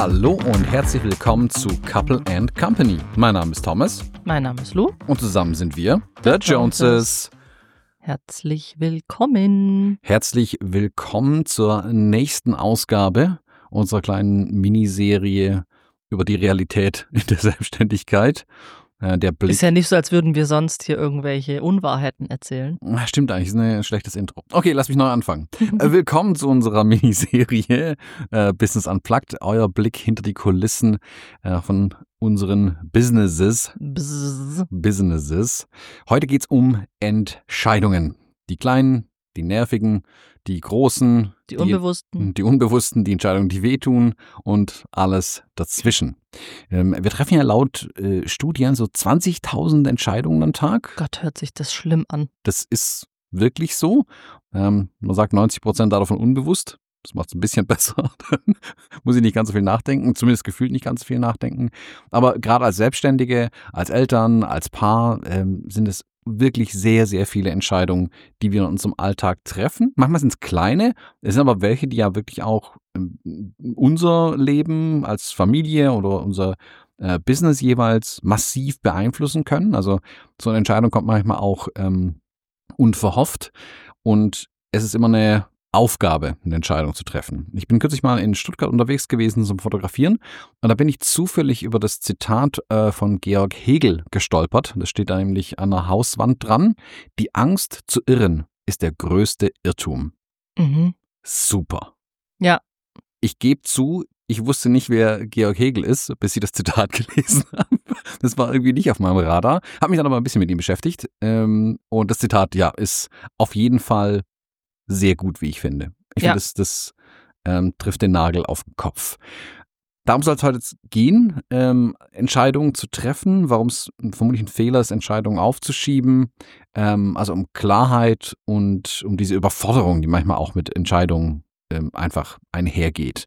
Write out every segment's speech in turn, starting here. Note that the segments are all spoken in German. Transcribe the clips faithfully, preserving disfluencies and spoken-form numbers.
Hallo und herzlich willkommen zu Couple and Company. Mein Name ist Thomas. Mein Name ist Lou. Und zusammen sind wir The Joneses. Herzlich willkommen. Herzlich willkommen zur nächsten Ausgabe unserer kleinen Miniserie über die Realität in der Selbstständigkeit. Der Blick. Ist ja nicht so, als würden wir sonst hier irgendwelche Unwahrheiten erzählen. Stimmt eigentlich, ist ein schlechtes Intro. Okay, lass mich neu anfangen. Willkommen zu unserer Miniserie äh, Business Unplugged, euer Blick hinter die Kulissen äh, von unseren Businesses. Bzzz. Businesses. Heute geht's um Entscheidungen. Die kleinen, die nervigen, die großen, Die Unbewussten. Die, die Unbewussten, die Entscheidungen, die wehtun und alles dazwischen. Ähm, wir treffen ja laut äh, Studien so zwanzigtausend Entscheidungen am Tag. Gott, hört sich das schlimm an. Das ist wirklich so. Ähm, man sagt neunzig Prozent davon unbewusst. Das macht es ein bisschen besser. Dann muss ich nicht ganz so viel nachdenken, zumindest gefühlt nicht ganz so viel nachdenken. Aber gerade als Selbstständige, als Eltern, als Paar ähm, sind es wirklich sehr, sehr viele Entscheidungen, die wir in unserem Alltag treffen. Manchmal sind es kleine, es sind aber welche, die ja wirklich auch ähm, unser Leben als Familie oder unser äh, Business jeweils massiv beeinflussen können. Also so eine Entscheidung kommt manchmal auch ähm, unverhofft und es ist immer eine Aufgabe, eine Entscheidung zu treffen. Ich bin kürzlich mal in Stuttgart unterwegs gewesen zum Fotografieren und da bin ich zufällig über das Zitat äh, von Georg Hegel gestolpert. Das steht da nämlich an der Hauswand dran. Die Angst zu irren ist der größte Irrtum. Mhm. Super. Ja. Ich gebe zu, ich wusste nicht, wer Georg Hegel ist, bis ich das Zitat gelesen habe. Das war irgendwie nicht auf meinem Radar. Habe mich dann aber ein bisschen mit ihm beschäftigt. Ähm, und das Zitat, ja, ist auf jeden Fall sehr gut, wie ich finde. Ich Ja. finde, das, das ähm, trifft den Nagel auf den Kopf. Darum soll es heute gehen, ähm, Entscheidungen zu treffen, warum es vermutlich ein Fehler ist, Entscheidungen aufzuschieben, ähm, also um Klarheit und um diese Überforderung, die manchmal auch mit Entscheidungen ähm, einfach einhergeht.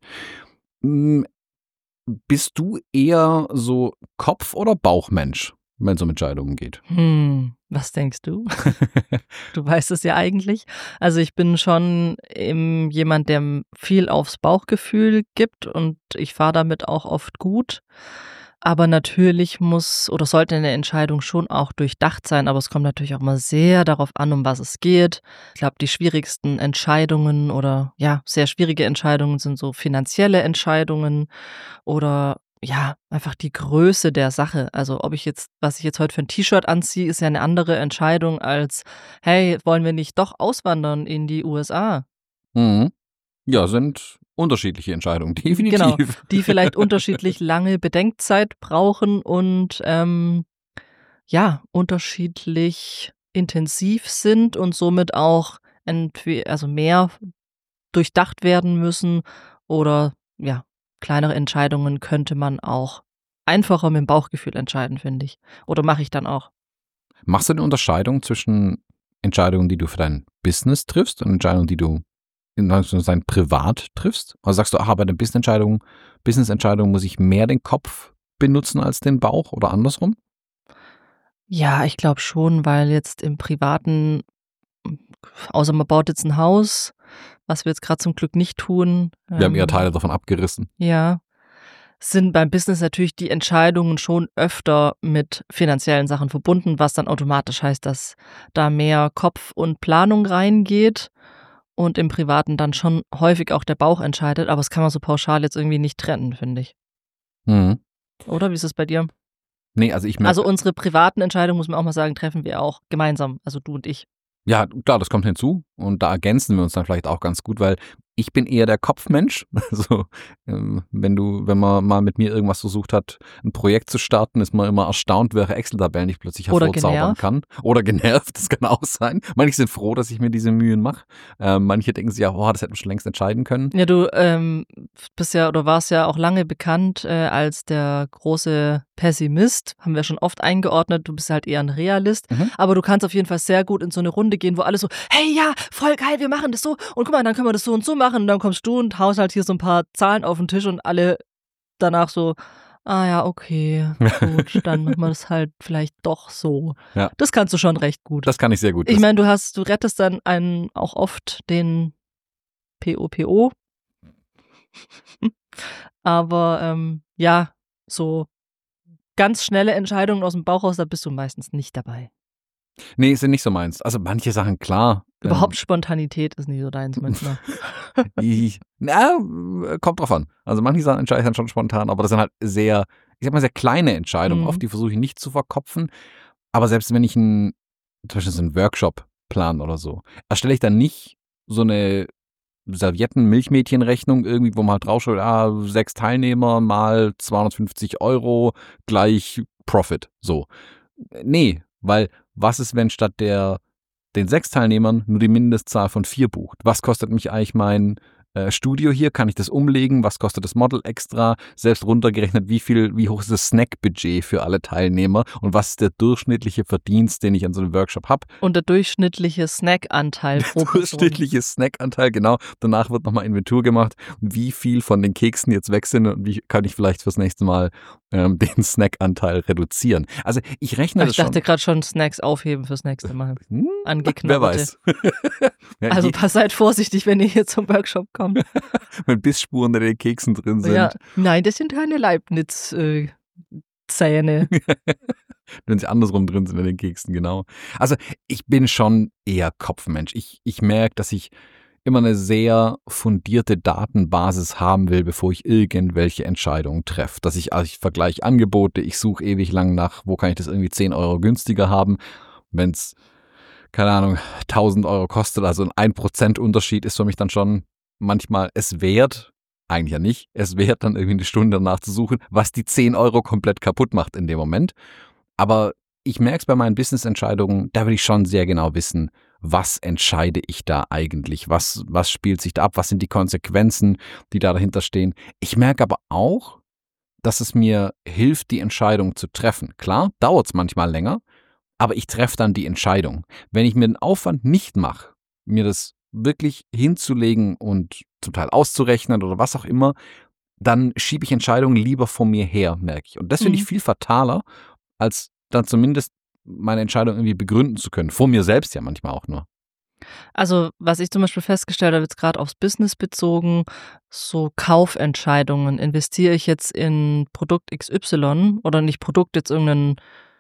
Hm, bist du eher so Kopf- oder Bauchmensch, wenn es um Entscheidungen geht? Hm, was denkst du? Du weißt es ja eigentlich. Also ich bin schon ähm, jemand, der viel aufs Bauchgefühl gibt und ich fahre damit auch oft gut. Aber natürlich muss oder sollte eine Entscheidung schon auch durchdacht sein, aber es kommt natürlich auch mal sehr darauf an, um was es geht. Ich glaube, die schwierigsten Entscheidungen oder ja, sehr schwierige Entscheidungen sind so finanzielle Entscheidungen oder ja, einfach die Größe der Sache. Also ob ich jetzt, was ich jetzt heute für ein T-Shirt anziehe, ist ja eine andere Entscheidung als, hey, wollen wir nicht doch auswandern in die U S A? Mhm. Ja, sind unterschiedliche Entscheidungen, definitiv. Genau, die vielleicht unterschiedlich lange Bedenkzeit brauchen und ähm, ja, unterschiedlich intensiv sind und somit auch entweder, also mehr durchdacht werden müssen oder ja, kleinere Entscheidungen könnte man auch einfacher mit dem Bauchgefühl entscheiden, finde ich. Oder mache ich dann auch. Machst du eine Unterscheidung zwischen Entscheidungen, die du für dein Business triffst und Entscheidungen, die du in Anführungszeichen privat triffst? Also sagst du, aha, bei der Business-Entscheidung, Business-Entscheidung muss ich mehr den Kopf benutzen als den Bauch oder andersrum? Ja, ich glaube schon, weil jetzt im Privaten, außer man baut jetzt ein Haus, was wir jetzt gerade zum Glück nicht tun. Wir haben eher ähm, Teile davon abgerissen. Ja, sind beim Business natürlich die Entscheidungen schon öfter mit finanziellen Sachen verbunden, was dann automatisch heißt, dass da mehr Kopf und Planung reingeht und im Privaten dann schon häufig auch der Bauch entscheidet, aber das kann man so pauschal jetzt irgendwie nicht trennen, finde ich. Mhm. Oder wie ist es bei dir? Nee, also ich merke, Also unsere privaten Entscheidungen, muss man auch mal sagen, treffen wir auch gemeinsam, also du und ich. ja, klar, das kommt hinzu und da ergänzen wir uns dann vielleicht auch ganz gut, weil ich bin eher der Kopfmensch. Also ähm, wenn du, wenn man mal mit mir irgendwas versucht hat, ein Projekt zu starten, ist man immer erstaunt, welche Excel-Tabellen ich plötzlich Oder hervorzaubern genervt. kann. Oder genervt, das kann auch sein. Manche sind froh, dass ich mir diese Mühen mache. Ähm, manche denken sich ja, oh, das hätten wir schon längst entscheiden können. Ja, du ähm, bist ja oder warst ja auch lange bekannt äh, als der große Pessimist, haben wir schon oft eingeordnet, du bist halt eher ein Realist, Mhm. aber du kannst auf jeden Fall sehr gut in so eine Runde gehen, wo alle so, hey, ja, voll geil, wir machen das so und guck mal, dann können wir das so und so machen und dann kommst du und haust halt hier so ein paar Zahlen auf den Tisch und alle danach so, ah ja, okay, gut, dann machen wir das halt vielleicht doch so. Ja. Das kannst du schon recht gut. Das kann ich sehr gut. Ich Das- meine, du hast, du rettest dann einen auch oft den P O P O. Aber ähm, ja, so ganz schnelle Entscheidungen aus dem Bauch raus, da bist du meistens nicht dabei. Nee, sind nicht so meins. Also manche Sachen, klar. Überhaupt Spontanität ist nicht so deins manchmal. Ich, na, kommt drauf an. Also manche Sachen entscheide ich dann schon spontan, aber das sind halt sehr, ich sag mal, sehr kleine Entscheidungen. Mhm. Oft, die versuche ich nicht zu verkopfen. Aber selbst wenn ich einen, zum Beispiel so einen Workshop plan oder so, erstelle ich dann nicht so eine Servietten-Milchmädchen-Rechnung irgendwie, wo man halt draufschaut, ah, sechs Teilnehmer mal zweihundertfünfzig Euro gleich Profit. So. Nee, weil was ist, wenn statt der den sechs Teilnehmern nur die Mindestzahl von vier bucht? Was kostet mich eigentlich mein äh, Studio hier? Kann ich das umlegen? Was kostet das Model extra? Selbst runtergerechnet, wie viel, wie hoch ist das Snack-Budget für alle Teilnehmer? Und was ist der durchschnittliche Verdienst, den ich an so einem Workshop habe? Und der durchschnittliche Snackanteil pro Person. Durchschnittliche Snackanteil, genau. Danach wird nochmal Inventur gemacht, wie viel von den Keksen jetzt weg sind und wie kann ich vielleicht fürs nächste Mal ähm, den Snackanteil reduzieren. Also ich rechne Ach, das ich dachte schon. gerade schon Snacks aufheben fürs nächste Mal. Hm, Angeknabberte. wer weiß. Ja, Also je- pass seid vorsichtig, wenn ihr hier zum Workshop kommt. wenn Bissspuren in den Keksen drin sind. Ja, nein, das sind keine Leibniz-Zähne. Wenn sie andersrum drin sind in den Keksen, genau. Also ich bin schon eher Kopfmensch. Ich, ich merke, dass ich immer eine sehr fundierte Datenbasis haben will, bevor ich irgendwelche Entscheidungen treffe. Dass ich, also ich vergleiche Angebote, ich suche ewig lang nach, wo kann ich das irgendwie zehn Euro günstiger haben. Wenn es, keine Ahnung, tausend Euro kostet, also ein ein Prozent Unterschied ist für mich dann schon manchmal es wert, eigentlich ja nicht, es wert dann irgendwie eine Stunde danach zu suchen, was die zehn Euro komplett kaputt macht in dem Moment. Aber ich merke es bei meinen Business-Entscheidungen, da will ich schon sehr genau wissen, was entscheide ich da eigentlich? Was, was spielt sich da ab? Was sind die Konsequenzen, die da dahinter stehen? Ich merke aber auch, dass es mir hilft, die Entscheidung zu treffen. Klar, dauert es manchmal länger, aber ich treffe dann die Entscheidung. Wenn ich mir den Aufwand nicht mache, mir das wirklich hinzulegen und zum Teil auszurechnen oder was auch immer, dann schiebe ich Entscheidungen lieber von mir her, merke ich. Und das finde ich Mhm. viel fataler, als dann zumindest meine Entscheidung irgendwie begründen zu können. Vor mir selbst ja manchmal auch nur. Also, was ich zum Beispiel festgestellt habe, jetzt gerade aufs Business bezogen, so Kaufentscheidungen. Investiere ich jetzt in Produkt X Y oder nicht Produkt, jetzt irgendeinen,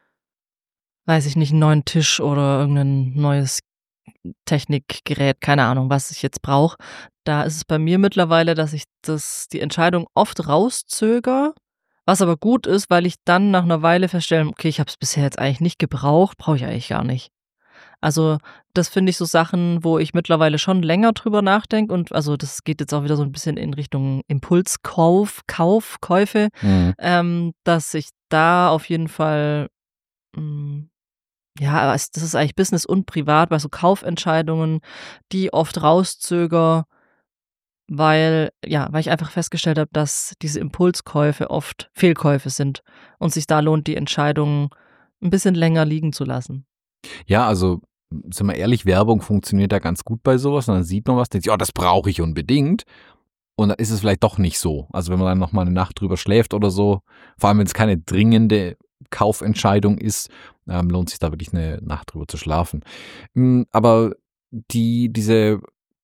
weiß ich nicht, einen neuen Tisch oder irgendein neues Technikgerät, keine Ahnung, was ich jetzt brauche. Da ist es bei mir mittlerweile, dass ich das, die Entscheidung oft rauszögere, was aber gut ist, weil ich dann nach einer Weile feststelle, okay, ich habe es bisher jetzt eigentlich nicht gebraucht, brauche ich eigentlich gar nicht. Also das finde ich so Sachen, wo ich mittlerweile schon länger drüber nachdenke und also das geht jetzt auch wieder so ein bisschen in Richtung Impulskauf, Kauf, Käufe, Mhm. ähm, dass ich da auf jeden Fall, mh, ja, aber es, das ist eigentlich Business und Privat, bei so Kaufentscheidungen, die oft rauszöger, weil, ja, weil ich einfach festgestellt habe, dass diese Impulskäufe oft Fehlkäufe sind und sich da lohnt, die Entscheidung ein bisschen länger liegen zu lassen. Ja, also, sind wir ehrlich, Werbung funktioniert da ganz gut bei sowas. Und dann sieht man was, denkt sich, oh, das brauche ich unbedingt. Und dann ist es vielleicht doch nicht so. Also wenn man dann nochmal eine Nacht drüber schläft oder so, vor allem wenn es keine dringende Kaufentscheidung ist, ähm, lohnt sich da wirklich eine Nacht drüber zu schlafen. Mm, Aber die, diese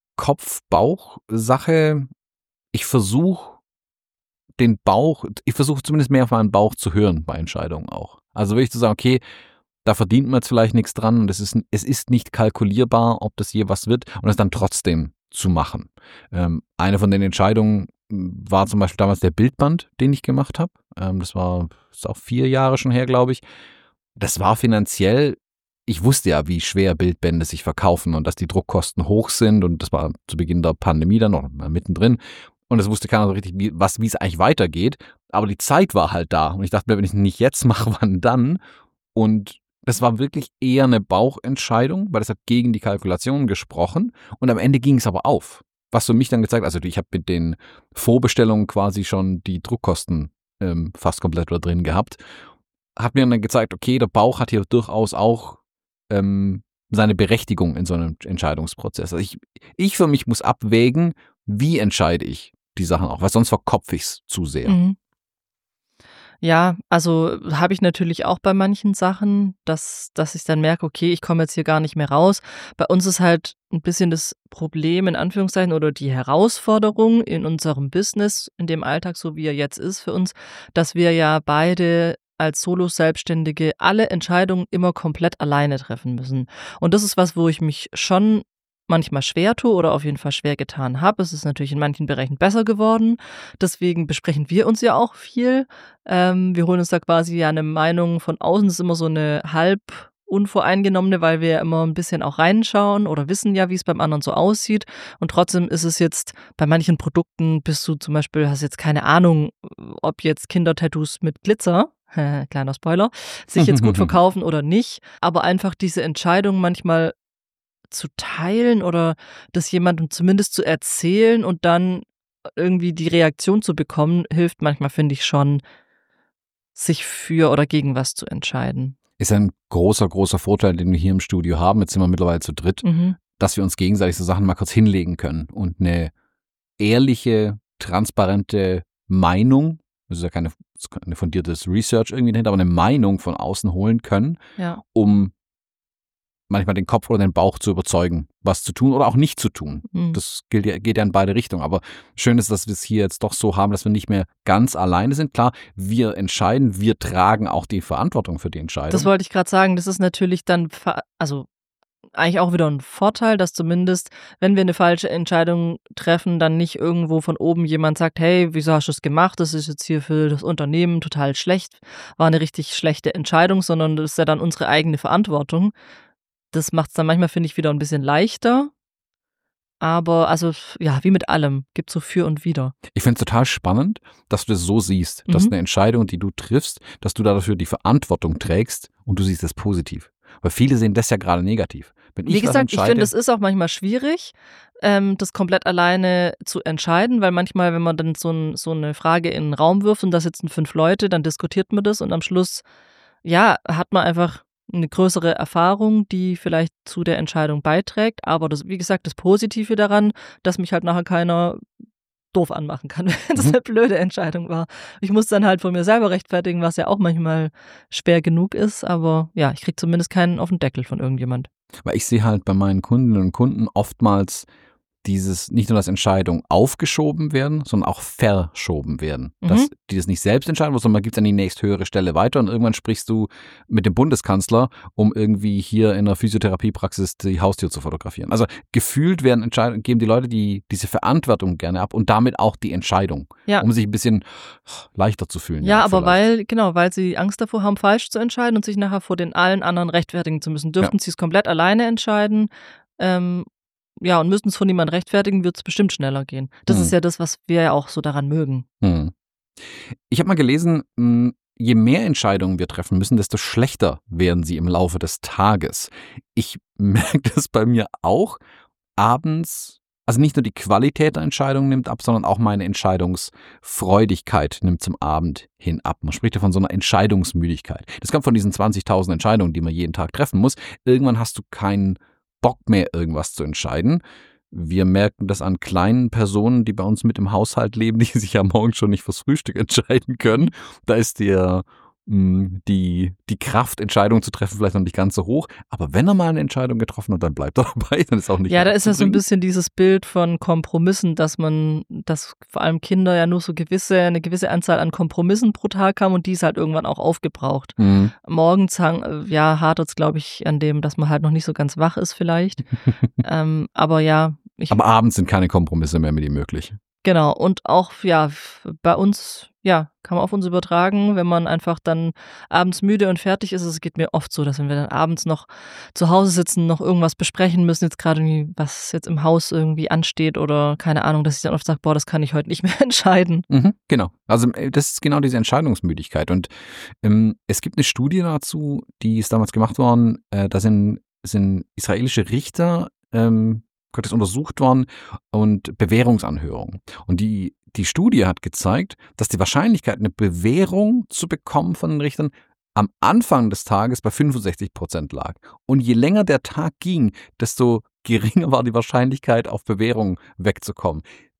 Kopf-Bauch-Sache, ich versuche den Bauch, ich versuche zumindest mehr auf meinen Bauch zu hören bei Entscheidungen auch. Also wirklich zu sagen, okay, da verdient man jetzt vielleicht nichts dran und es ist, es ist nicht kalkulierbar, ob das je was wird und es dann trotzdem zu machen. Ähm, eine von den Entscheidungen war zum Beispiel damals der Bildband, den ich gemacht habe. Ähm, das war ist auch vier Jahre schon her, glaube ich. Das war finanziell, ich wusste ja, wie schwer Bildbände sich verkaufen und dass die Druckkosten hoch sind und das war zu Beginn der Pandemie dann noch mittendrin. Und es wusste keiner so richtig, wie, was, wie es eigentlich weitergeht. Aber die Zeit war halt da. Und ich dachte mir, wenn ich es nicht jetzt mache, wann dann? Und das war wirklich eher eine Bauchentscheidung, weil das hat gegen die Kalkulation gesprochen. Und am Ende ging es aber auf. Was für mich dann gezeigt, also ich habe mit den Vorbestellungen quasi schon die Druckkosten ähm, fast komplett da drin gehabt. Hat mir dann gezeigt, okay, der Bauch hat hier durchaus auch ähm, seine Berechtigung in so einem Entscheidungsprozess. Also ich, ich für mich muss abwägen, wie entscheide ich die Sachen auch, weil sonst verkopfe ich es zu sehr. Mhm. Ja, also habe ich natürlich auch bei manchen Sachen, dass dass ich dann merke, okay, ich komme jetzt hier gar nicht mehr raus. Bei uns ist halt ein bisschen das Problem in Anführungszeichen oder die Herausforderung in unserem Business, in dem Alltag, so wie er jetzt ist für uns, dass wir ja beide als Solo-Selbstständige alle Entscheidungen immer komplett alleine treffen müssen. Und das ist was, wo ich mich schon manchmal schwer tue oder auf jeden Fall schwer getan habe. Es ist natürlich in manchen Bereichen besser geworden. Deswegen besprechen wir uns ja auch viel. Ähm, wir holen uns da quasi ja eine Meinung von außen. Das ist immer so eine halb unvoreingenommene, weil wir ja immer ein bisschen auch reinschauen oder wissen ja, wie es beim anderen so aussieht. Und trotzdem ist es jetzt bei manchen Produkten, bist du zum Beispiel, hast jetzt keine Ahnung, ob jetzt Kindertattoos mit Glitzer, kleiner Spoiler, sich jetzt gut verkaufen oder nicht. Aber einfach diese Entscheidung manchmal zu teilen oder das jemandem zumindest zu erzählen und dann irgendwie die Reaktion zu bekommen, hilft manchmal, finde ich schon, sich für oder gegen was zu entscheiden. Ist ein großer, großer Vorteil, den wir hier im Studio haben. Jetzt sind wir mittlerweile zu dritt, Mhm. dass wir uns gegenseitig so Sachen mal kurz hinlegen können und eine ehrliche, transparente Meinung, das ist ja keine, keine fundiertes Research irgendwie dahinter, aber eine Meinung von außen holen können, Ja. um manchmal den Kopf oder den Bauch zu überzeugen, was zu tun oder auch nicht zu tun. Mhm. Das gilt ja, geht ja in beide Richtungen. Aber schön ist, dass wir es hier jetzt doch so haben, dass wir nicht mehr ganz alleine sind. Klar, wir entscheiden, wir tragen auch die Verantwortung für die Entscheidung. Das wollte ich gerade sagen. Das ist natürlich dann, ver- also eigentlich auch wieder ein Vorteil, dass zumindest, wenn wir eine falsche Entscheidung treffen, dann nicht irgendwo von oben jemand sagt, hey, wieso hast du das gemacht? Das ist jetzt hier für das Unternehmen total schlecht, war eine richtig schlechte Entscheidung, sondern das ist ja dann unsere eigene Verantwortung. Das macht es dann manchmal, finde ich, wieder ein bisschen leichter. Aber also, ja, wie mit allem, gibt so für und wider. Ich finde es total spannend, dass du das so siehst, dass Mhm. eine Entscheidung, die du triffst, dass du dafür die Verantwortung trägst und du siehst das positiv. Weil viele sehen das ja gerade negativ. Wenn ich Wie gesagt, was ich entscheide, finde, es ist auch manchmal schwierig, ähm, das komplett alleine zu entscheiden, weil manchmal, wenn man dann so, ein, so eine Frage in den Raum wirft und da sitzen fünf Leute, dann diskutiert man das und am Schluss, ja, hat man einfach eine größere Erfahrung, die vielleicht zu der Entscheidung beiträgt. Aber das, wie gesagt, das Positive daran, dass mich halt nachher keiner doof anmachen kann, wenn es Mhm. eine blöde Entscheidung war. Ich muss dann halt von mir selber rechtfertigen, was ja auch manchmal schwer genug ist. Aber ja, ich kriege zumindest keinen auf den Deckel von irgendjemand. weil ich sehe halt bei meinen Kundinnen und Kunden oftmals dieses, nicht nur, dass Entscheidungen aufgeschoben werden, sondern auch verschoben werden. Mhm. Dass die das nicht selbst entscheiden wollen, sondern man gibt es an die nächsthöhere Stelle weiter und irgendwann sprichst du mit dem Bundeskanzler, um irgendwie hier in einer Physiotherapiepraxis die Haustür zu fotografieren. Also gefühlt werden Entscheidungen, geben die Leute die, diese Verantwortung gerne ab und damit auch die Entscheidung, Ja. um sich ein bisschen leichter zu fühlen. Ja, aber vielleicht. weil, genau, weil sie Angst davor haben, falsch zu entscheiden und sich nachher vor den allen anderen rechtfertigen zu müssen. Dürften sie es komplett alleine entscheiden, ähm, ja, und müssten es von niemandem rechtfertigen, wird es bestimmt schneller gehen. Das Hm. ist ja das, was wir ja auch so daran mögen. Hm. Ich habe mal gelesen, mh, je mehr Entscheidungen wir treffen müssen, desto schlechter werden sie im Laufe des Tages. Ich merke das bei mir auch abends. Also nicht nur die Qualität der Entscheidung nimmt ab, sondern auch meine Entscheidungsfreudigkeit nimmt zum Abend hin ab. Man spricht ja von so einer Entscheidungsmüdigkeit. Das kommt von diesen zwanzigtausend Entscheidungen, die man jeden Tag treffen muss. Irgendwann hast du keinen Bock mehr, irgendwas zu entscheiden. Wir merken das an kleinen Personen, die bei uns mit im Haushalt leben, die sich ja morgens schon nicht fürs Frühstück entscheiden können. Da ist der Die, die Kraft, Entscheidungen zu treffen, vielleicht noch nicht ganz so hoch. Aber wenn er mal eine Entscheidung getroffen hat, dann bleibt er dabei. Dann ist auch nicht Ja, da ist ja so ein abzubringen. bisschen dieses Bild von Kompromissen, dass man, dass vor allem Kinder ja nur so gewisse, eine gewisse Anzahl an Kompromissen pro Tag haben und die ist halt irgendwann auch aufgebraucht. Mhm. Morgens, hang- ja, hadert es, glaube ich, an dem, dass man halt noch nicht so ganz wach ist vielleicht. ähm, aber ja, ich, Aber abends sind keine Kompromisse mehr mit ihm möglich. genau. Und auch, ja, f- bei uns, ja, kann man auf uns übertragen, wenn man einfach dann abends müde und fertig ist. Es geht mir oft so, dass wenn wir dann abends noch zu Hause sitzen, noch irgendwas besprechen müssen, jetzt gerade irgendwie, was jetzt im Haus irgendwie ansteht oder keine Ahnung, dass ich dann oft sage, boah, das kann ich heute nicht mehr entscheiden. Mhm, genau. Also äh, das ist genau diese Entscheidungsmüdigkeit. Und ähm, es gibt eine Studie dazu, die ist damals gemacht worden. Äh, da sind, sind israelische Richter ähm, Gott ist untersucht worden und Bewährungsanhörungen. Und die, die Studie hat gezeigt, dass die Wahrscheinlichkeit, eine Bewährung zu bekommen von den Richtern, am Anfang des Tages bei fünfundsechzig Prozent lag. Und je länger der Tag ging, desto geringer war die Wahrscheinlichkeit, auf Bewährung wegzukommen.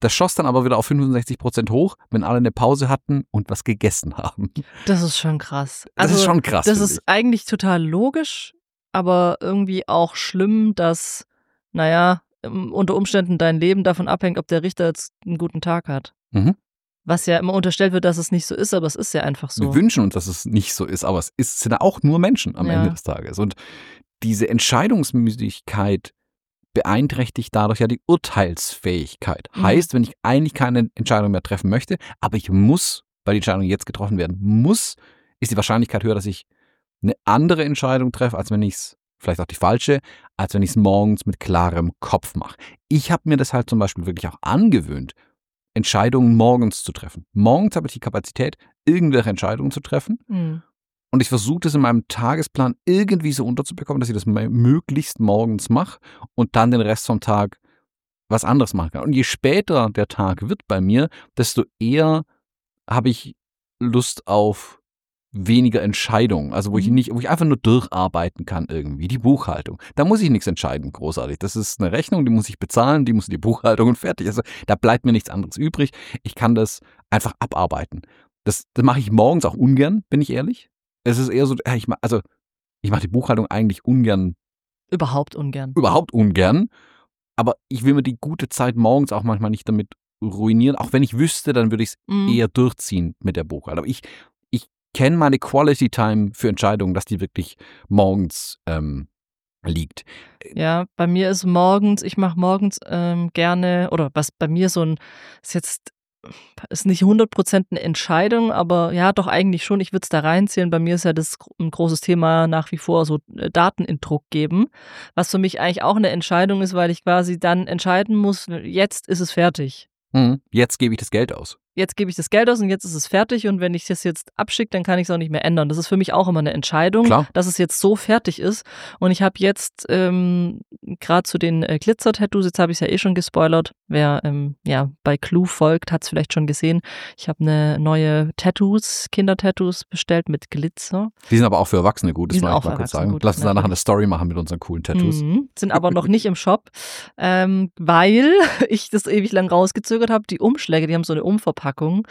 Das schoss dann aber wieder auf fünfundsechzig Prozent hoch, wenn alle eine Pause hatten und was gegessen haben. Das ist schon krass. Das Also, ist schon krass. Das finde ist ich. eigentlich total logisch, aber irgendwie auch schlimm, dass, naja, ähm, unter Umständen dein Leben davon abhängt, ob der Richter jetzt einen guten Tag hat. Mhm. Was ja immer unterstellt wird, dass es nicht so ist, aber es ist ja einfach so. Wir wünschen uns, dass es nicht so ist, aber es ist, sind auch nur Menschen am Ja. Ende des Tages. Und diese Entscheidungsmüdigkeit beeinträchtigt dadurch ja die Urteilsfähigkeit. Mhm. Heißt, wenn ich eigentlich keine Entscheidung mehr treffen möchte, aber ich muss, weil die Entscheidung jetzt getroffen werden muss, ist die Wahrscheinlichkeit höher, dass ich eine andere Entscheidung treffe, als wenn ich es, vielleicht auch die falsche, als wenn ich es morgens mit klarem Kopf mache. Ich habe mir das halt zum Beispiel wirklich auch angewöhnt, Entscheidungen morgens zu treffen. Morgens habe ich die Kapazität, irgendwelche Entscheidungen zu treffen. Mhm. Und ich versuche das in meinem Tagesplan irgendwie so unterzubekommen, dass ich das möglichst morgens mache und dann den Rest vom Tag was anderes machen kann. Und je später der Tag wird bei mir, desto eher habe ich Lust auf weniger Entscheidungen. Also wo ich Mhm. nicht, wo ich einfach nur durcharbeiten kann irgendwie. Die Buchhaltung. Da muss ich nichts entscheiden, großartig. Das ist eine Rechnung, die muss ich bezahlen, die muss in die Buchhaltung und fertig. Also da bleibt mir nichts anderes übrig. Ich kann das einfach abarbeiten. Das, das mache ich morgens auch ungern, bin ich ehrlich. Es ist eher so, ja, ich mach, also ich mache die Buchhaltung eigentlich ungern, Überhaupt ungern. überhaupt ungern, aber ich will mir die gute Zeit morgens auch manchmal nicht damit ruinieren. Auch wenn ich wüsste, dann würde ich es Mhm. eher durchziehen mit der Buchhaltung. Aber ich, ich kenne meine Quality Time für Entscheidungen, dass die wirklich morgens ähm, liegt. Ja, bei mir ist morgens, ich mache morgens ähm, gerne, oder was bei mir so ein, ist jetzt, ist nicht hundert Prozent eine Entscheidung, aber ja, doch eigentlich schon, ich würde es da reinzählen. Bei mir ist ja das gro- ein großes Thema nach wie vor so äh, Daten in Druck geben, was für mich eigentlich auch eine Entscheidung ist, weil ich quasi dann entscheiden muss, jetzt ist es fertig. Mhm. Jetzt gebe ich das Geld aus. Jetzt gebe ich das Geld aus und jetzt ist es fertig und wenn ich das jetzt abschicke, dann kann ich es auch nicht mehr ändern. Das ist für mich auch immer eine Entscheidung, Klar. dass es jetzt so fertig ist. Und ich habe jetzt ähm, gerade zu den äh, Glitzer-Tattoos, jetzt habe ich es ja eh schon gespoilert, wer ähm, ja bei Clue folgt, hat es vielleicht schon gesehen. Ich habe eine neue Tattoos, Kinder-Tattoos bestellt mit Glitzer. Die sind aber auch für Erwachsene gut, Die das sind wollte auch ich mal für kurz Erwachsene sagen. gut, Lass uns da nachher eine natürlich. Story machen mit unseren coolen Tattoos. Mhm, sind aber noch nicht im Shop, ähm, weil ich das ewig lang rausgezögert habe. Die Umschläge, die haben so eine Umverpackung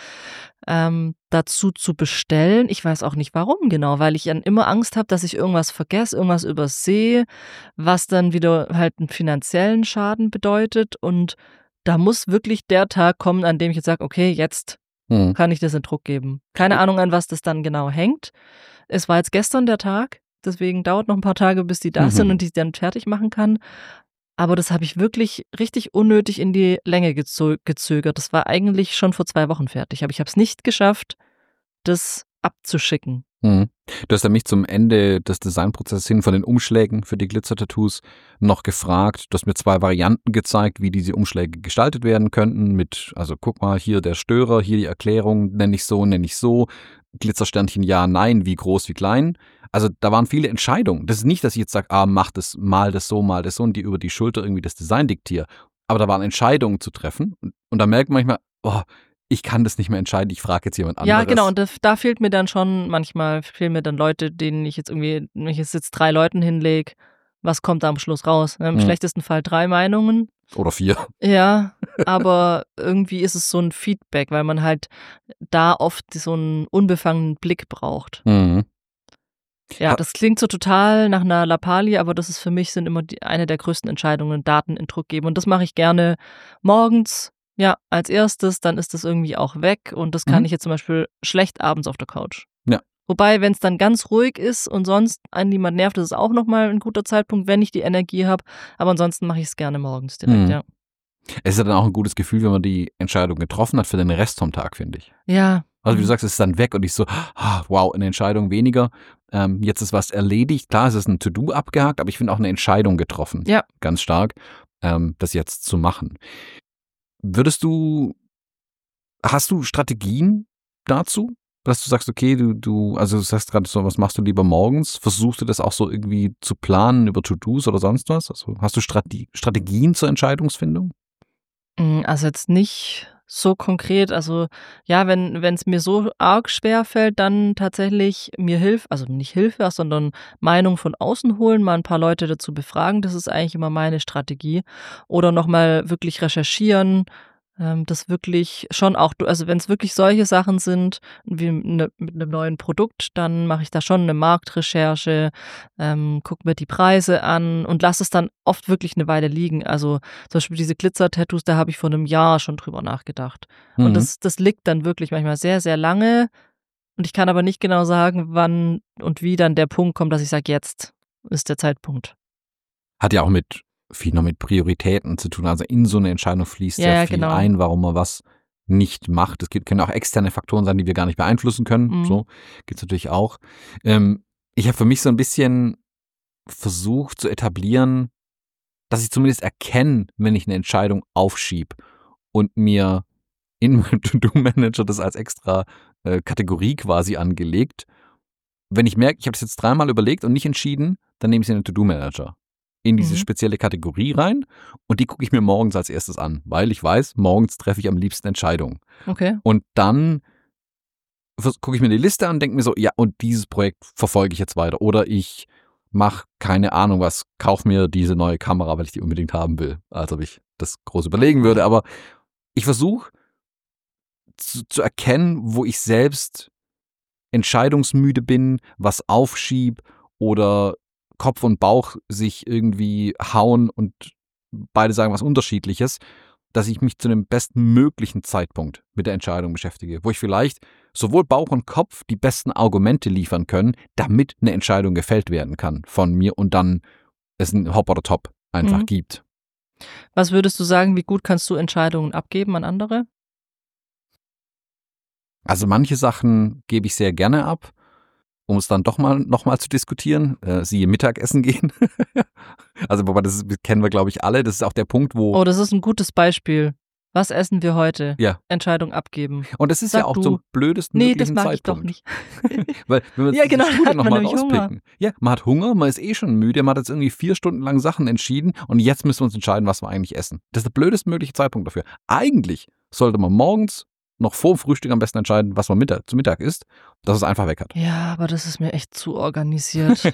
ähm, dazu zu bestellen. Ich weiß auch nicht warum genau, weil ich dann immer Angst habe, dass ich irgendwas vergesse, irgendwas übersehe, was dann wieder halt einen finanziellen Schaden bedeutet. Und da muss wirklich der Tag kommen, an dem ich jetzt sage, okay, jetzt Mhm. kann ich das in Druck geben. Keine Ahnung, an was das dann genau hängt. Es war jetzt gestern der Tag, deswegen dauert noch ein paar Tage, bis die da Mhm. sind und ich die dann fertig machen kann. Aber das habe ich wirklich richtig unnötig in die Länge gezö- gezögert. Das war eigentlich schon vor zwei Wochen fertig, aber ich habe es nicht geschafft, das abzuschicken. Mhm. Du hast ja mich zum Ende des Designprozesses hin von den Umschlägen für die Glitzer-Tattoos noch gefragt. Du hast mir zwei Varianten gezeigt, wie diese Umschläge gestaltet werden könnten. Mit, also guck mal, hier der Störer, hier die Erklärung, nenne ich so, nenne ich so. Glitzersternchen ja, nein, wie groß, wie klein. Also da waren viele Entscheidungen. Das ist nicht, dass ich jetzt sage, ah, mach das, mal das so, mal das so und die über die Schulter irgendwie das Design diktiere. Aber da waren Entscheidungen zu treffen. Und, und da merkt man manchmal, oh, ich kann das nicht mehr entscheiden, ich frage jetzt jemand anderes. Ja, genau, und da, da fehlt mir dann schon, manchmal fehlen mir dann Leute, denen ich jetzt irgendwie, wenn ich jetzt drei Leuten hinlege, was kommt da am Schluss raus? Im Mhm. schlechtesten Fall drei Meinungen. Oder vier. Ja, aber irgendwie ist es so ein Feedback, weil man halt da oft so einen unbefangenen Blick braucht. Mhm. Ja, Ha- das klingt so total nach einer Lappalie, aber das ist für mich sind immer die, eine der größten Entscheidungen, Daten in Druck geben. Und das mache ich gerne morgens, ja, als erstes, dann ist das irgendwie auch weg und das kann Mhm. ich jetzt zum Beispiel schlecht abends auf der Couch. Ja. Wobei, wenn es dann ganz ruhig ist und sonst einen niemand nervt, ist es auch nochmal ein guter Zeitpunkt, wenn ich die Energie habe. Aber ansonsten mache ich es gerne morgens direkt, Mhm. ja. Es ist ja dann auch ein gutes Gefühl, wenn man die Entscheidung getroffen hat für den Rest vom Tag, finde ich. Ja. Also wie du Mhm. sagst, es ist dann weg und ich so, ah, wow, eine Entscheidung weniger. Ähm, jetzt ist was erledigt. Klar, es ist ein To-Do abgehakt, aber ich finde auch eine Entscheidung getroffen. Ja. Ganz stark, ähm, das jetzt zu machen. Würdest du, hast du Strategien dazu? Dass du sagst, okay, du, du, also du sagst gerade so, was machst du lieber morgens? Versuchst du das auch so irgendwie zu planen über To-Dos oder sonst was? Also hast du Strate- Strategien zur Entscheidungsfindung? Mm, Also jetzt nicht so konkret, also ja, wenn wenn es mir so arg schwer fällt, dann tatsächlich mir Hilfe, also nicht Hilfe, sondern Meinung von außen holen, mal ein paar Leute dazu befragen, das ist eigentlich immer meine Strategie. Oder nochmal wirklich recherchieren, ähm, das wirklich schon auch, also wenn es wirklich solche Sachen sind, wie ne, mit einem neuen Produkt, dann mache ich da schon eine Marktrecherche, ähm, gucke mir die Preise an und lasse es dann oft wirklich eine Weile liegen. Also zum Beispiel diese Glitzer-Tattoos, da habe ich vor einem Jahr schon drüber nachgedacht. Und Mhm. das, das liegt dann wirklich manchmal sehr, sehr lange. Und ich kann aber nicht genau sagen, wann und wie dann der Punkt kommt, dass ich sage, jetzt ist der Zeitpunkt. Hat ja auch mit viel noch mit Prioritäten zu tun. Also in so eine Entscheidung fließt Ja, sehr ja, viel genau. ein, warum man was nicht macht. Es gibt, können auch externe Faktoren sein, die wir gar nicht beeinflussen können. Mhm. So gibt es natürlich auch. Ähm, ich habe für mich so ein bisschen versucht zu etablieren, dass ich zumindest erkenne, wenn ich eine Entscheidung aufschiebe und mir in meinem To-Do-Manager das als extra äh, Kategorie quasi angelegt. Wenn ich merke, ich habe das jetzt dreimal überlegt und nicht entschieden, dann nehme ich es in den To-Do-Manager. In diese Mhm. spezielle Kategorie rein und die gucke ich mir morgens als erstes an, weil ich weiß, morgens treffe ich am liebsten Entscheidungen. Okay. Und dann vers- gucke ich mir die Liste an und denke mir so, ja, und dieses Projekt verfolge ich jetzt weiter. Oder ich mache keine Ahnung was, kaufe mir diese neue Kamera, weil ich die unbedingt haben will. Als ob ich das groß überlegen würde. Aber ich versuche zu, zu erkennen, wo ich selbst entscheidungsmüde bin, was aufschieb oder Kopf und Bauch sich irgendwie hauen und beide sagen was Unterschiedliches, dass ich mich zu dem bestmöglichen Zeitpunkt mit der Entscheidung beschäftige, wo ich vielleicht sowohl Bauch und Kopf die besten Argumente liefern können, damit eine Entscheidung gefällt werden kann von mir und dann es ein Hop oder Top einfach Mhm. gibt. Was würdest du sagen, wie gut kannst du Entscheidungen abgeben an andere? Also manche Sachen gebe ich sehr gerne ab, um es dann doch mal nochmal zu diskutieren, äh, siehe Mittagessen gehen. Also wobei, das ist, kennen wir, glaube ich, alle. Das ist auch der Punkt, wo, Oh, das ist ein gutes Beispiel. Was essen wir heute? ja, Entscheidung abgeben. und das ist Sag ja auch du. zum blödesten Nee, das möglichen mag ich doch Zeitpunkt. nicht. Weil, wenn wir Ja, jetzt genau, die da Studie hat man nochmal nämlich Hunger. rauspicken. Ja, man hat Hunger, man ist eh schon müde, man hat jetzt irgendwie vier Stunden lang Sachen entschieden und jetzt müssen wir uns entscheiden, was wir eigentlich essen. Das ist der blödeste mögliche Zeitpunkt dafür. Eigentlich sollte man morgens noch vor dem Frühstück am besten entscheiden, was man Mittag, zu Mittag isst, dass es einfach weg hat. Ja, aber das ist mir echt zu organisiert.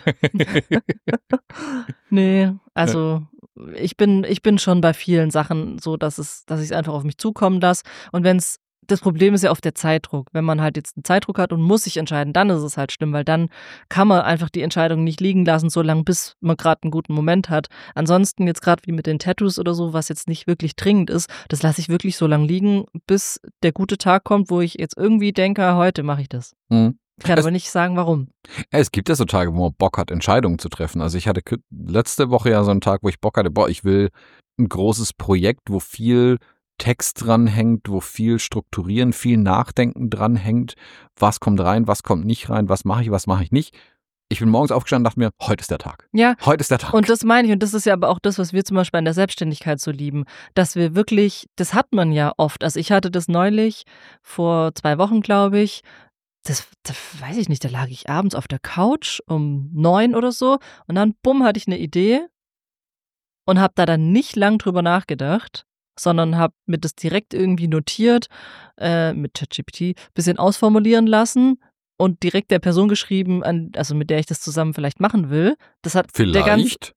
Nee, also ich bin, ich bin schon bei vielen Sachen so, dass es, dass ich es einfach auf mich zukommen lasse. Und wenn es, das Problem ist ja oft der Zeitdruck. Wenn man halt jetzt einen Zeitdruck hat und muss sich entscheiden, dann ist es halt schlimm, weil dann kann man einfach die Entscheidung nicht liegen lassen, so lange, bis man gerade einen guten Moment hat. Ansonsten jetzt gerade wie mit den Tattoos oder so, was jetzt nicht wirklich dringend ist, das lasse ich wirklich so lange liegen, bis der gute Tag kommt, wo ich jetzt irgendwie denke, heute mache ich das. Mhm. Ich kann Es- aber nicht sagen, warum. Es gibt ja so Tage, wo man Bock hat, Entscheidungen zu treffen. Also ich hatte kü- letzte Woche ja so einen Tag, wo ich Bock hatte, boah, ich will ein großes Projekt, wo viel Text dranhängt, wo viel Strukturieren, viel Nachdenken dranhängt. Was kommt rein, was kommt nicht rein, was mache ich, was mache ich nicht. Ich bin morgens aufgestanden und dachte mir, heute ist der Tag. Ja, Heute ist der Tag. und das meine ich, und das ist ja aber auch das, was wir zum Beispiel an der Selbstständigkeit so lieben, dass wir wirklich, das hat man ja oft. Also ich hatte das neulich, vor zwei Wochen, glaube ich, das, das weiß ich nicht, da lag ich abends auf der Couch um neun oder so und dann, bumm, hatte ich eine Idee und habe da dann nicht lang drüber nachgedacht, sondern habe mir das direkt irgendwie notiert, äh, mit ChatGPT, bisschen ausformulieren lassen und direkt der Person geschrieben, an, also mit der ich das zusammen vielleicht machen will. Das hat der ganz, Vielleicht.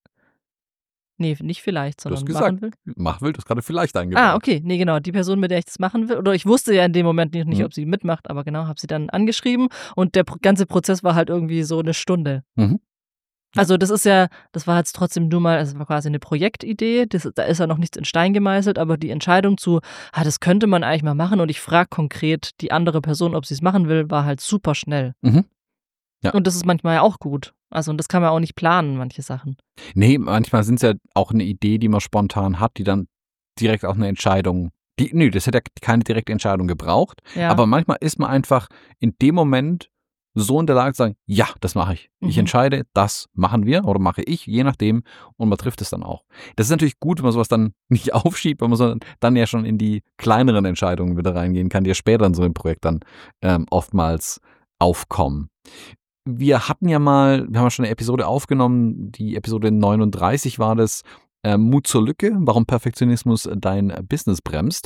nee, nicht vielleicht, Du hast sondern gesagt, machen will. mach will, du hast gerade vielleicht eingebaut. Ah, okay, nee, genau, die Person, mit der ich das machen will, oder ich wusste ja in dem Moment nicht, nicht Mhm. ob sie mitmacht, aber genau, habe sie dann angeschrieben und der pro- ganze Prozess war halt irgendwie so eine Stunde. Mhm. Also das ist ja, das war jetzt trotzdem nur mal, es war quasi eine Projektidee, das, da ist ja noch nichts in Stein gemeißelt, aber die Entscheidung zu, ah, das könnte man eigentlich mal machen und ich frage konkret die andere Person, ob sie es machen will, war halt super schnell. Mhm. Ja. Und das ist manchmal ja auch gut. Also und das kann man auch nicht planen, manche Sachen. Nee, manchmal sind es ja auch eine Idee, die man spontan hat, die dann direkt auch eine Entscheidung. Die, nö, das hätte ja keine direkte Entscheidung gebraucht. Ja. Aber manchmal ist man einfach in dem Moment so in der Lage zu sagen, ja, das mache ich. Ich Mhm. entscheide, das machen wir oder mache ich, je nachdem. Und man trifft es dann auch. Das ist natürlich gut, wenn man sowas dann nicht aufschiebt, weil man so dann ja schon in die kleineren Entscheidungen wieder reingehen kann, die ja später in so einem Projekt dann ähm, oftmals aufkommen. Wir hatten ja mal, wir haben ja schon eine Episode aufgenommen, die Episode neununddreißig war das, äh, Mut zur Lücke, warum Perfektionismus dein Business bremst.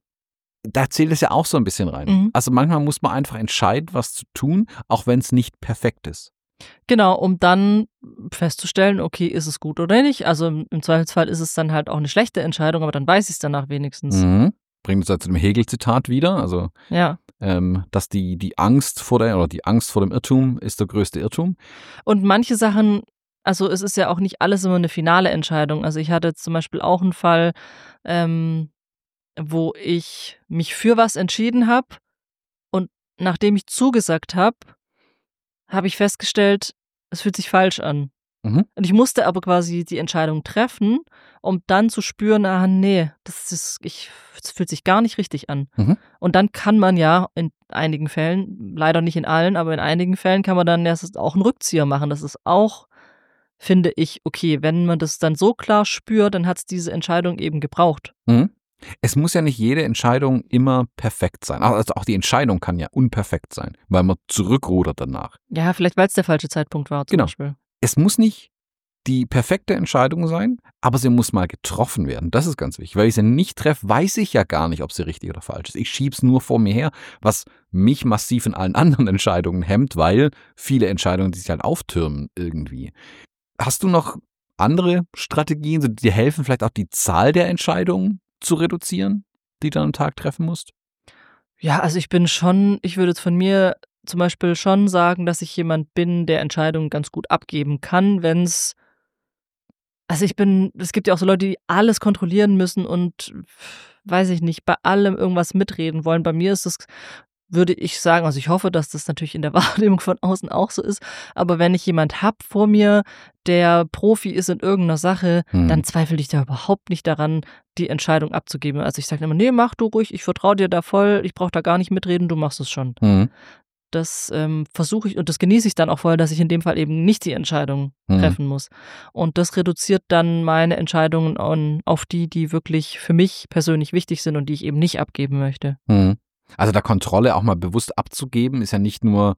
Da zählt es ja auch so ein bisschen rein. Mhm. Also manchmal muss man einfach entscheiden, was zu tun, auch wenn es nicht perfekt ist. Genau, um dann festzustellen, okay, ist es gut oder nicht. Also im im Zweifelsfall ist es dann halt auch eine schlechte Entscheidung, aber dann weiß ich es danach wenigstens. Mhm. bringt uns ja zu dem Hegel-Zitat wieder, also Ja. ähm, dass die, die Angst vor der, oder die Angst vor dem Irrtum ist der größte Irrtum. Und manche Sachen, also es ist ja auch nicht alles immer eine finale Entscheidung. Also ich hatte jetzt zum Beispiel auch einen Fall, ähm, wo ich mich für was entschieden habe und nachdem ich zugesagt habe, habe ich festgestellt, es fühlt sich falsch an. Mhm. Und ich musste aber quasi die Entscheidung treffen, um dann zu spüren, ah nee, das ist, ich, das fühlt sich gar nicht richtig an. Mhm. Und dann kann man ja in einigen Fällen, leider nicht in allen, aber in einigen Fällen kann man dann erst auch einen Rückzieher machen. Das ist auch, finde ich, okay. Wenn man das dann so klar spürt, dann hat es diese Entscheidung eben gebraucht. Mhm. Es muss ja nicht jede Entscheidung immer perfekt sein. Also auch die Entscheidung kann ja unperfekt sein, weil man zurückrudert danach. Ja, vielleicht weil es der falsche Zeitpunkt war zum Genau. Beispiel. Es muss nicht die perfekte Entscheidung sein, aber sie muss mal getroffen werden. Das ist ganz wichtig. Weil ich sie nicht treffe, weiß ich ja gar nicht, ob sie richtig oder falsch ist. Ich schieb's nur vor mir her, was mich massiv in allen anderen Entscheidungen hemmt, weil viele Entscheidungen, die sich halt auftürmen irgendwie. Hast du noch andere Strategien, die dir helfen, vielleicht auch die Zahl der Entscheidungen zu reduzieren, die du am Tag treffen musst? Ja, also ich bin schon, ich würde jetzt von mir zum Beispiel schon sagen, dass ich jemand bin, der Entscheidungen ganz gut abgeben kann, wenn es, also ich bin, es gibt ja auch so Leute, die alles kontrollieren müssen und, weiß ich nicht, bei allem irgendwas mitreden wollen. Bei mir ist es, würde ich sagen, also ich hoffe, dass das natürlich in der Wahrnehmung von außen auch so ist, aber wenn ich jemand habe vor mir, der Profi ist in irgendeiner Sache, Hm. dann zweifle ich da überhaupt nicht daran, die Entscheidung abzugeben. Also ich sage immer, nee, mach du ruhig, ich vertraue dir da voll, ich brauche da gar nicht mitreden, du machst es schon. Hm. Das ähm, versuche ich und das genieße ich dann auch voll, dass ich in dem Fall eben nicht die Entscheidung Hm. treffen muss. Und das reduziert dann meine Entscheidungen on, auf die, die wirklich für mich persönlich wichtig sind und die ich eben nicht abgeben möchte. Hm. Also da Kontrolle auch mal bewusst abzugeben, ist ja nicht nur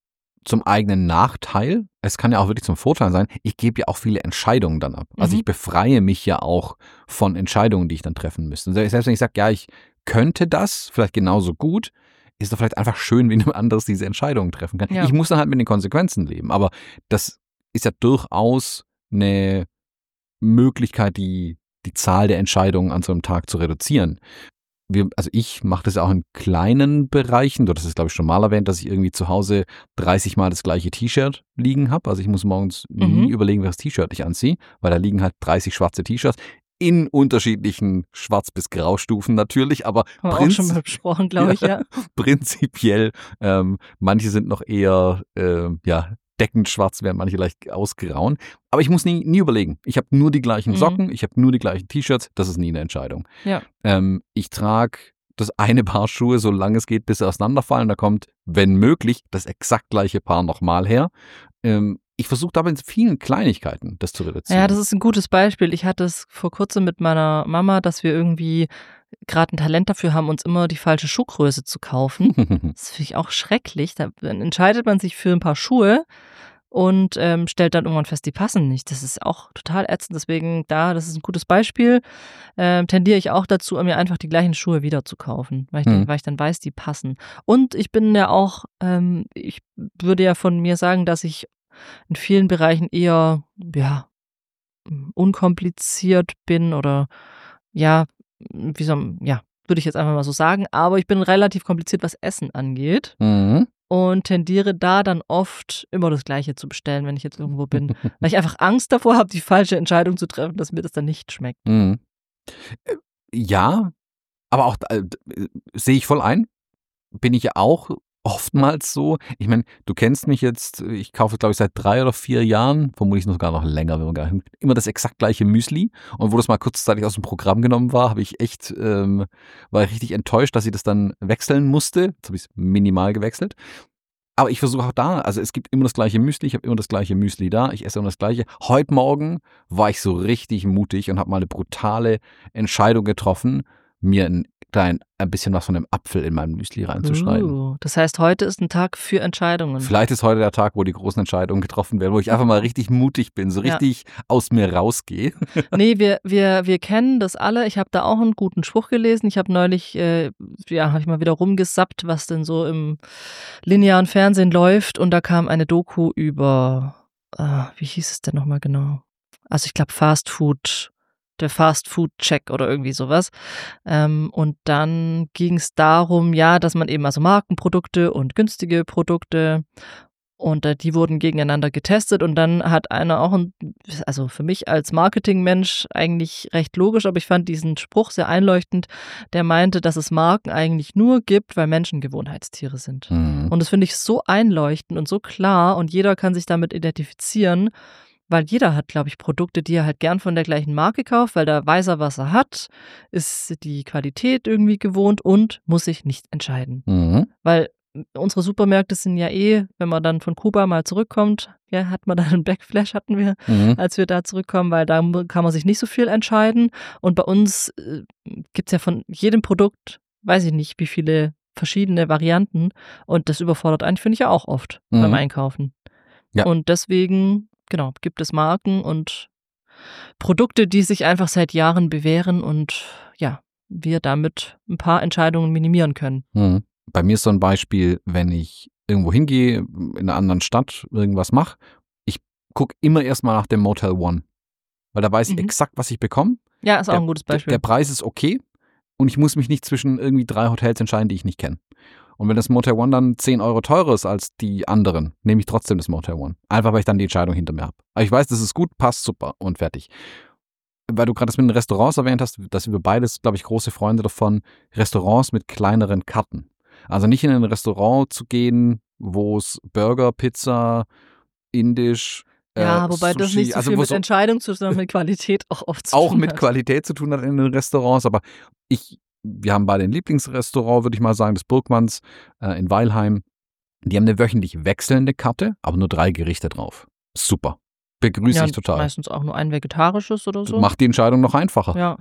zum eigenen Nachteil, es kann ja auch wirklich zum Vorteil sein. Ich gebe ja auch viele Entscheidungen dann ab. Also Mhm. ich befreie mich ja auch von Entscheidungen, die ich dann treffen müsste. Und selbst wenn ich sage, ja, ich könnte das vielleicht genauso gut, ist doch vielleicht einfach schön, wenn jemand anderes diese Entscheidungen treffen kann. Ja. Ich muss dann halt mit den Konsequenzen leben. Aber das ist ja durchaus eine Möglichkeit, die, die Zahl der Entscheidungen an so einem Tag zu reduzieren. Wir, also ich mache das auch in kleinen Bereichen. Du hast es, glaube ich, schon mal erwähnt, dass ich irgendwie zu Hause dreißig Mal das gleiche T-Shirt liegen habe. Also ich muss morgens Mhm. nie überlegen, welches T-Shirt ich anziehe, weil da liegen halt dreißig schwarze T-Shirts in unterschiedlichen Schwarz- bis Graustufen natürlich, aber Haben wir auch schon prinzip- mal besprochen, glaube ich, ja. prinzipiell, ähm, manche sind noch eher ähm, ja, deckend schwarz, während manche leicht ausgrauen. Aber ich muss nie, nie überlegen. Ich habe nur die gleichen Mhm. Socken, ich habe nur die gleichen T-Shirts, das ist nie eine Entscheidung. Ja. Ähm, ich trage das eine Paar Schuhe, solange es geht, bis sie auseinanderfallen. Da kommt, wenn möglich, das exakt gleiche Paar nochmal her. Ähm, ich versuche dabei in vielen Kleinigkeiten das zu reduzieren. Ja, das ist ein gutes Beispiel. Ich hatte es vor kurzem mit meiner Mama, dass wir irgendwie gerade ein Talent dafür haben, uns immer die falsche Schuhgröße zu kaufen. Das finde ich auch schrecklich. Da, dann entscheidet man sich für ein paar Schuhe und ähm, stellt dann irgendwann fest, die passen nicht. Das ist auch total ätzend. Deswegen, da, das ist ein gutes Beispiel. Ähm, tendiere ich auch dazu, mir einfach die gleichen Schuhe wieder zu kaufen, weil ich, Mhm. weil ich dann weiß, die passen. Und ich bin ja auch, ähm, ich würde ja von mir sagen, dass ich in vielen Bereichen eher, ja, unkompliziert bin oder ja, wie soll man, ja, würde ich jetzt einfach mal so sagen. Aber ich bin relativ kompliziert, was Essen angeht. Mhm. Und tendiere da dann oft immer das Gleiche zu bestellen, wenn ich jetzt irgendwo bin. Weil ich einfach Angst davor habe, die falsche Entscheidung zu treffen, dass mir das dann nicht schmeckt. Mhm. Äh, Ja, aber auch äh, äh, sehe ich voll ein. Bin ich ja auch oftmals so. Ich meine, du kennst mich jetzt, ich kaufe, glaube ich, seit drei oder vier Jahren, vermutlich noch gar noch länger, wenn man gar nicht, immer das exakt gleiche Müsli. Und wo das mal kurzzeitig aus dem Programm genommen war, habe ich echt, ähm, war ich richtig enttäuscht, dass ich das dann wechseln musste. Jetzt habe ich es minimal gewechselt. Aber ich versuche auch da, also es gibt immer das gleiche Müsli, ich habe immer das gleiche Müsli da, ich esse immer das gleiche. Heute Morgen war ich so richtig mutig und habe mal eine brutale Entscheidung getroffen, mir ein, da ein, ein bisschen was von dem Apfel in mein Müsli reinzuschneiden. Uh, das heißt, heute ist ein Tag für Entscheidungen. Vielleicht ist heute der Tag, wo die großen Entscheidungen getroffen werden, wo ich einfach mal richtig mutig bin, so Ja. richtig aus mir rausgehe. Nee, wir, wir, wir kennen das alle. Ich habe da auch einen guten Spruch gelesen. Ich habe neulich, äh, ja, habe ich mal wieder rumgesappt, was denn so im linearen Fernsehen läuft. Und da kam eine Doku über, äh, wie hieß es denn nochmal genau? Also ich glaube Fast Food der Fast-Food-Check oder irgendwie sowas. Ähm, und dann ging es darum, ja, dass man eben also Markenprodukte und günstige Produkte und äh, die wurden gegeneinander getestet und dann hat einer auch, ein, also für mich als Marketingmensch eigentlich recht logisch, aber ich fand diesen Spruch sehr einleuchtend, der meinte, dass es Marken eigentlich nur gibt, weil Menschen Gewohnheitstiere sind. Mhm. Und das finde ich so einleuchtend und so klar und jeder kann sich damit identifizieren, weil jeder hat, glaube ich, Produkte, die er halt gern von der gleichen Marke kauft, weil da weiß er, was er hat, ist die Qualität irgendwie gewohnt und muss sich nicht entscheiden. Mhm. Weil unsere Supermärkte sind ja eh, wenn man dann von Kuba mal zurückkommt, ja, hat man dann einen Backflash, hatten wir, Mhm. als wir da zurückkommen, weil da kann man sich nicht so viel entscheiden. Und bei uns äh, gibt es ja von jedem Produkt, weiß ich nicht, wie viele verschiedene Varianten. Und das überfordert einen, finde ich ja auch oft Mhm. beim Einkaufen. Ja. Und deswegen, genau, gibt es Marken und Produkte, die sich einfach seit Jahren bewähren und ja, wir damit ein paar Entscheidungen minimieren können. Mhm. Bei mir ist so ein Beispiel, wenn ich irgendwo hingehe, in einer anderen Stadt, irgendwas mache, ich gucke immer erstmal nach dem Motel One. Weil da weiß ich Mhm. exakt, was ich bekomme. Ja, ist auch Der, ein gutes der, Beispiel. der Preis ist okay und ich muss mich nicht zwischen irgendwie drei Hotels entscheiden, die ich nicht kenne. Und wenn das Motel One dann zehn Euro teurer ist als die anderen, nehme ich trotzdem das Motel One. Einfach, weil ich dann die Entscheidung hinter mir habe. Aber ich weiß, das ist gut, passt super und fertig. Weil du gerade das mit den Restaurants erwähnt hast, dass wir beides, glaube ich, große Freunde davon, Restaurants mit kleineren Karten. Also nicht in ein Restaurant zu gehen, wo es Burger, Pizza, Indisch, äh, Ja, wobei das Sushi, nicht so also viel wo mit so Entscheidung zu tun, sondern mit Qualität auch oft zu auch tun mit hat. Qualität zu tun hat in den Restaurants, aber ich, wir haben beide ein Lieblingsrestaurant, würde ich mal sagen, das Burgmanns äh, in Weilheim. Die haben eine wöchentlich wechselnde Karte, aber nur drei Gerichte drauf. Super. Begrüße Ja, ich total. meistens auch nur ein vegetarisches oder so. Macht die Entscheidung noch einfacher. Ja,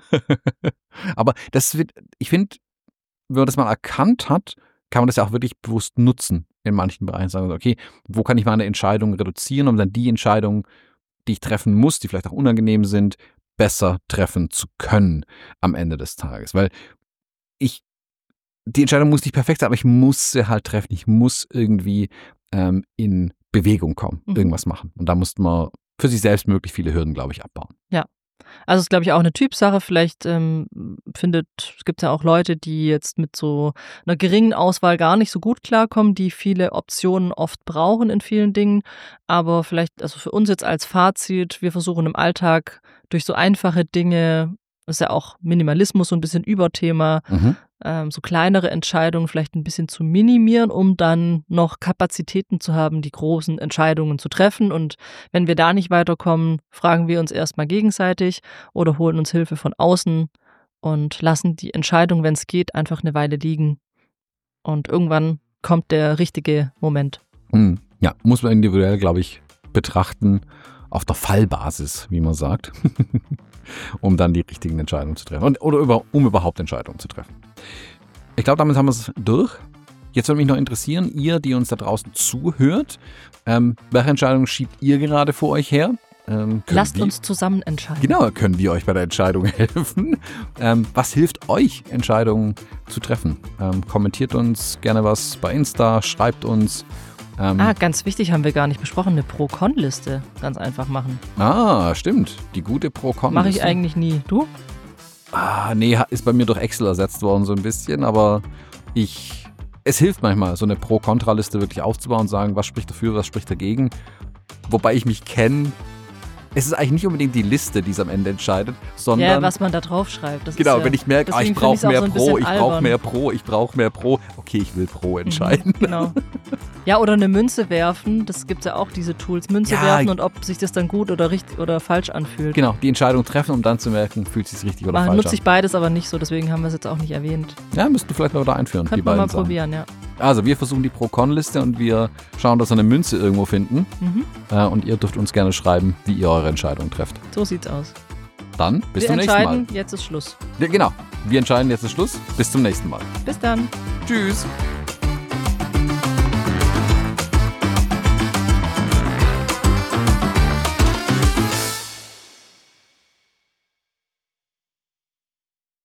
Aber das wird, ich finde, wenn man das mal erkannt hat, kann man das ja auch wirklich bewusst nutzen in manchen Bereichen. Sagen, okay, wo kann ich meine Entscheidungen reduzieren, um dann die Entscheidungen, die ich treffen muss, die vielleicht auch unangenehm sind, besser treffen zu können am Ende des Tages. Weil ich, die Entscheidung muss nicht perfekt sein, aber ich muss sie halt treffen. Ich muss irgendwie ähm, in Bewegung kommen, Mhm. irgendwas machen. Und da muss man für sich selbst möglichst viele Hürden, glaube ich, abbauen. also ist, glaube ich, auch eine Typsache. Vielleicht ähm, findet, es gibt ja auch Leute, die jetzt mit so einer geringen Auswahl gar nicht so gut klarkommen, die viele Optionen oft brauchen in vielen Dingen. Aber vielleicht, also für uns jetzt als Fazit, wir versuchen im Alltag durch so einfache Dinge, das ist ja auch Minimalismus so ein bisschen Überthema, Mhm. ähm, so kleinere Entscheidungen vielleicht ein bisschen zu minimieren, um dann noch Kapazitäten zu haben, die großen Entscheidungen zu treffen. Und wenn wir da nicht weiterkommen, fragen wir uns erstmal gegenseitig oder holen uns Hilfe von außen und lassen die Entscheidung, wenn es geht, einfach eine Weile liegen. Und irgendwann kommt der richtige Moment. Hm. Ja, muss man individuell, glaube ich, betrachten, auf der Fallbasis, wie man sagt, um dann die richtigen Entscheidungen zu treffen. Und, oder über, um überhaupt Entscheidungen zu treffen. Ich glaube, damit haben wir es durch. Jetzt würde mich noch interessieren, ihr, die uns da draußen zuhört, ähm, welche Entscheidungen schiebt ihr gerade vor euch her? Ähm, können Lasst wir- uns zusammen entscheiden. Genau, können wir euch bei der Entscheidung helfen? Ähm, was hilft euch, Entscheidungen zu treffen? Ähm, kommentiert uns gerne was bei Insta, schreibt uns. Ähm, Ah, ganz wichtig, haben wir gar nicht besprochen, eine Pro-Con-Liste ganz einfach machen. ah, stimmt. Die gute Pro-Con. Mache ich eigentlich nie. Du? Ah, nee, ha- ist bei mir durch Excel ersetzt worden so ein bisschen, aber ich, es hilft manchmal, so eine Pro-Kontra-Liste wirklich aufzubauen und sagen, was spricht dafür, was spricht dagegen. Wobei ich mich kenne, es ist eigentlich nicht unbedingt die Liste, die es am Ende entscheidet, sondern Ja, was man da drauf schreibt. Das genau, ist ja, wenn ich merke, ah, ich deswegen finde brauche ich's auch mehr so ein Pro, bisschen ich brauche albern. mehr Pro, ich brauche mehr Pro. Okay, ich will Pro entscheiden. Mhm, genau. Ja, oder eine Münze werfen. Das gibt es ja auch, diese Tools. Münze Ja, werfen und ob sich das dann gut oder richtig oder falsch anfühlt. Genau, die Entscheidung treffen, um dann zu merken, fühlt es sich richtig oder Man falsch nutze an. ich beides aber nicht so, deswegen haben wir es jetzt auch nicht erwähnt. Ja, müssten wir vielleicht mal wieder einführen, die Könnte man beiden mal Sachen. probieren, ja. Also, wir versuchen die Pro-Con-Liste und wir schauen, dass wir eine Münze irgendwo finden. Mhm. Äh, und ihr dürft uns gerne schreiben, wie ihr eure Entscheidung trefft. So sieht's aus. Dann bis wir zum nächsten Mal. entscheiden, jetzt ist Schluss. Ja, genau, wir entscheiden, jetzt ist Schluss. Bis zum nächsten Mal. Bis dann. Tschüss.